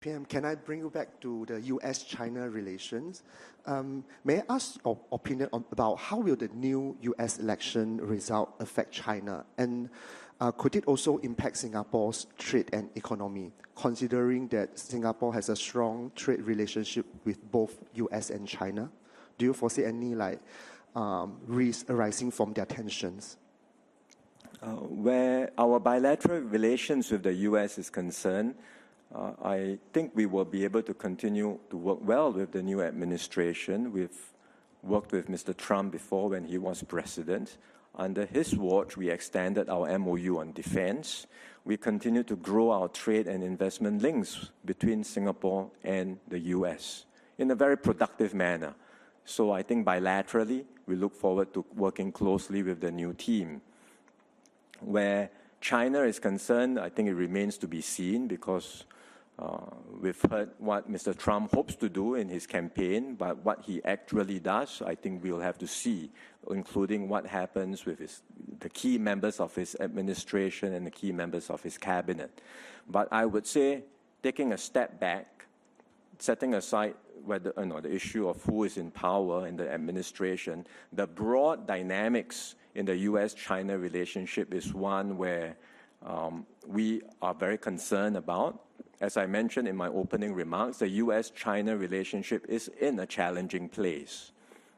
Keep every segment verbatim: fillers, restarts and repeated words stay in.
P M, can I bring you back to the U S China relations? Um, may I ask your opinion on, about how will the new U S election result affect China? And uh, could it also impact Singapore's trade and economy, considering that Singapore has a strong trade relationship with both U S and China? Do you foresee any like um, risks arising from their tensions? Uh, where our bilateral relations with the U S is concerned, Uh, I think we will be able to continue to work well with the new administration. We've worked with Mister Trump before when he was president. Under his watch, we extended our M O U on defense. We continue to grow our trade and investment links between Singapore and the U S in a very productive manner. So I think bilaterally, we look forward to working closely with the new team. Where China is concerned, I think it remains to be seen because Uh, we've heard what Mister Trump hopes to do in his campaign, but what he actually does, I think we'll have to see, including what happens with his, the key members of his administration and the key members of his cabinet. But I would say, taking a step back, setting aside whether, you know, the issue of who is in power in the administration, the broad dynamics in the U S China relationship is one where um, we are very concerned about. As I mentioned in my opening remarks, the U S China relationship is in a challenging place,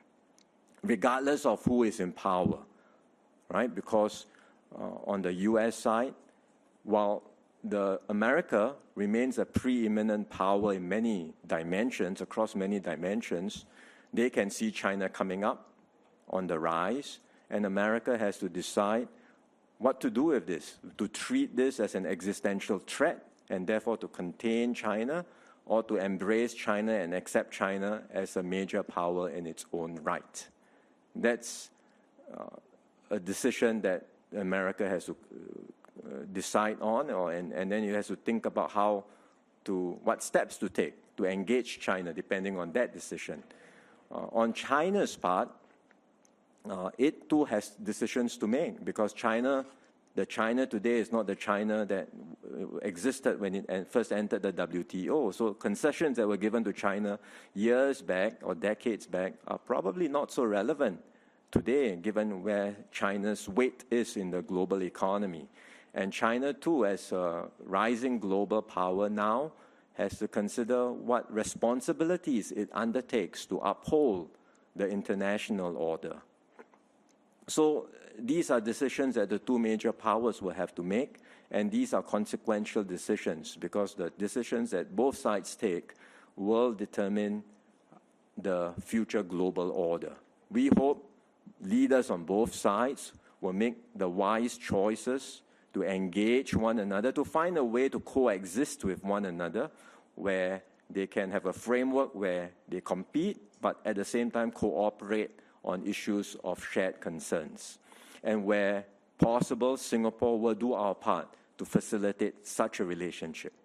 regardless of who is in power, right? Because uh, on the U S side, while the America remains a preeminent power in many dimensions, across many dimensions, they can see China coming up on the rise, and America has to decide what to do with this, to treat this as an existential threat, and therefore to contain China, or to embrace China and accept China as a major power in its own right. That's uh, a decision that America has to uh, decide on, or, and, and then it has to think about how to, what steps to take to engage China, depending on that decision. Uh, on China's part, uh, it too has decisions to make, because China The China today is not the China that existed when it first entered the W T O. So concessions that were given to China years back or decades back are probably not so relevant today, given where China's weight is in the global economy. And China, too, as a rising global power now, has to consider what responsibilities it undertakes to uphold the international order. So these are decisions that the two major powers will have to make, and these are consequential decisions, because the decisions that both sides take will determine the future global order. We hope leaders on both sides will make the wise choices to engage one another, to find a way to coexist with one another, where they can have a framework where they compete, but at the same time cooperate on issues of shared concerns. And where possible, Singapore will do our part to facilitate such a relationship.